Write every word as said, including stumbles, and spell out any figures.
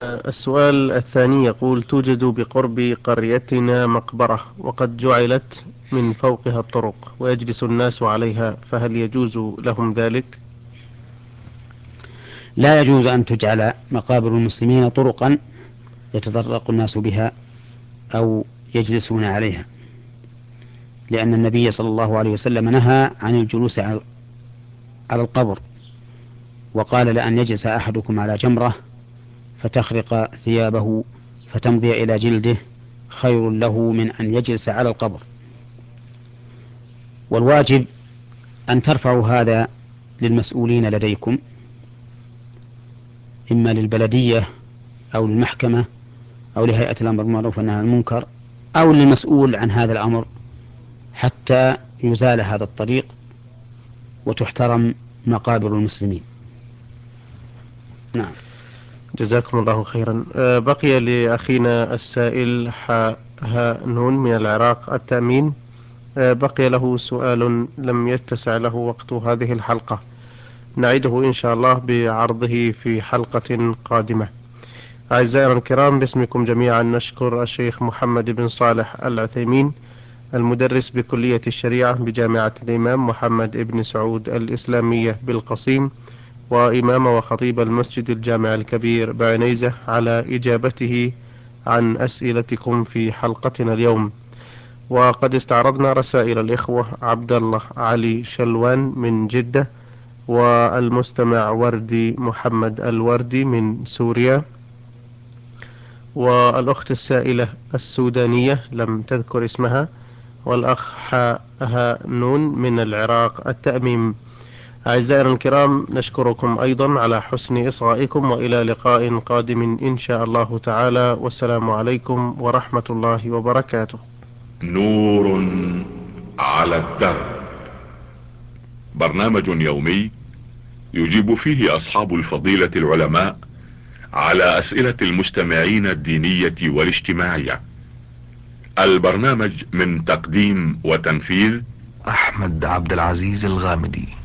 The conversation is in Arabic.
السؤال الثاني يقول: توجد بقرب قريتنا مقبرة وقد جعلت من فوقها الطرق ويجلس الناس عليها، فهل يجوز لهم ذلك؟ لا يجوز أن تجعل مقابر المسلمين طرقا يتطرق الناس بها أو يجلسون عليها، لأن النبي صلى الله عليه وسلم نهى عن الجلوس على القبر، وقال: لأن يجلس أحدكم على جمرة فتخرق ثيابه فتمضي إلى جلده خير له من أن يجلس على القبر. والواجب أن ترفعوا هذا للمسؤولين لديكم، إما للبلدية أو للمحكمة أو لهيئة الأمر بالمعروف والنهي عن المنكر أو للمسؤول عن هذا الأمر، حتى يزال هذا الطريق وتحترم مقابر المسلمين. نعم. جزاكم الله خيرا. أه، بقي لأخينا السائل ح ها نون من العراق التأمين. أه، بقي له سؤال لم يتسع له وقت هذه الحلقة، نعيده إن شاء الله بعرضه في حلقة قادمة. أعزائنا الكرام، باسمكم جميعا نشكر الشيخ محمد بن صالح العثيمين، المدرس بكلية الشريعة بجامعة الإمام محمد بن سعود الإسلامية بالقصيم، وإمام وخطيب المسجد الجامع الكبير بعنيزة، على إجابته عن أسئلتكم في حلقتنا اليوم. وقد استعرضنا رسائل الإخوة عبد الله علي شلوان من جدة، والمستمع وردي محمد الوردي من سوريا، والأخت السائلة السودانية لم تذكر اسمها، والأخ ها نون من العراق التأميم. أعزائنا الكرام، نشكركم أيضا على حسن إصغائكم، وإلى لقاء قادم إن شاء الله تعالى، والسلام عليكم ورحمة الله وبركاته. نور على الدرب، برنامج يومي يجيب فيه أصحاب الفضيلة العلماء على أسئلة المستمعين الدينية والاجتماعية. البرنامج من تقديم وتنفيذ أحمد عبد العزيز الغامدي.